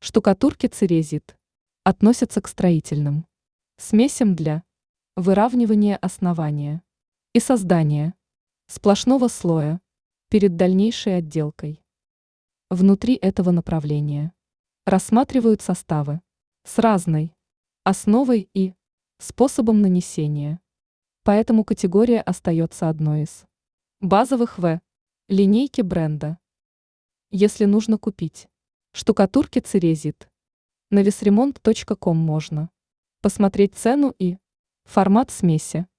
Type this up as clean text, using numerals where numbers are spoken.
Штукатурки церезит относятся к строительным смесям для выравнивания основания и создания сплошного слоя перед дальнейшей отделкой. Внутри этого направления рассматривают составы с разной основой и способом нанесения. Поэтому категория остается одной из базовых в линейке бренда. Если нужно купить штукатурки церезит, на visremont.com можно посмотреть цену и формат смеси.